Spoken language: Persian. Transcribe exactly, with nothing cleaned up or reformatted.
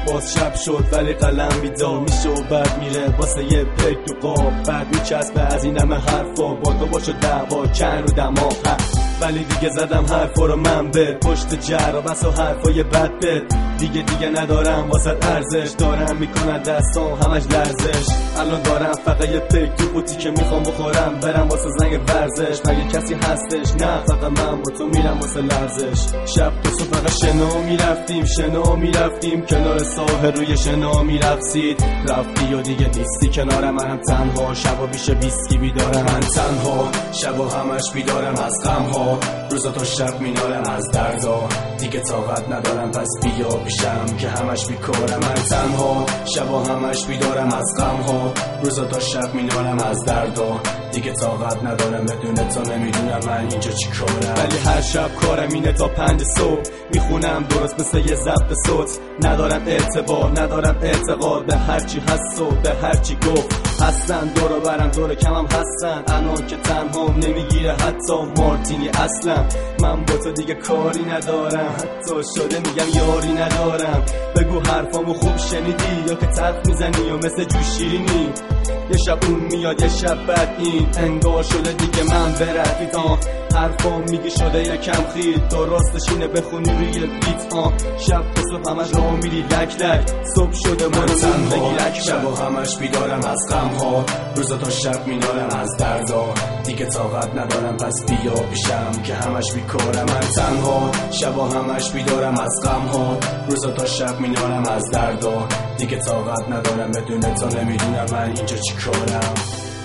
باز شب شد ولی قلم بیدار میشه و بعد میره واسه یه پک تو قاب، بعد میچسبه از این همه حرفا، با تو باشو دعوا کن رو دماغ، ولی دیگه زدم حرفا رو من به پشت جر و بس و حرفای بد بد، دیگه دیگه ندارم واسه ارزش، دارم میکنن دستام همش لرزش، الان دارم فقط یه پک تو قوطی که میخوام بخورم برم واسه زنگ ورزش، مگه کسی هستش؟ نه فقط من با تو میرم واسه لرزش. شب تو صبح فقط شنا میرفتیم شنا میرفتیم کنار ساحل روی شنا میرقصید، رفتی و دیگه نیستی کنار من، تنها شبا بیشه ویسکی بیدارم، من تنها شبا همش بیدارم از غم ها، روزا تا شب مینارم از دردا، دیگه طاقت ندارم پس بیا پیشم که همش بیکارم، من تنها شبا همش بیدارم از غم ها، روزا تا شب مینارم از دردا، دیگه طاقت ندارم بدون تو نمیدونم من اینجا چی کارم، ولی هر شب کارم اینه تا پنج صبح میخونم درست مثل یه ضبط صوت، ندارم اعتبار ندارم اعتقاد به هرچی هست و به هرچی گفت، هستن دورو برم دور کمم هستن، الان که تنهام نمیگیره حتی مارتینی اصلا، من با تو دیگه کاری ندارم، حتی شده میگم یاری ندارم، بگو حرفامو خوب شنیدی یا که تلخ میزنی یا مثل جوشیرینی، یه شب اون میاد یه شب بعد این، انگار شده دیگه من برفید آه، حرفام میگی شده یکم خیل، درستش اینه بخونی روی بیت آه، شب تا صبح همش راه میری لک لک، صبح شده منو زندگی لک شب و همش بیدارم از غم ها، روزا تا شب مینارم از دردا، دیگه طاقت ندارم پس بیا پیشم که همش بیکارم، من تنها شب و همش بیدارم از غم ها، روزا تا شب مینارم از دردا، دیگه طاقت ندارم بدون تو نمیدونم من اینجا چی کارم.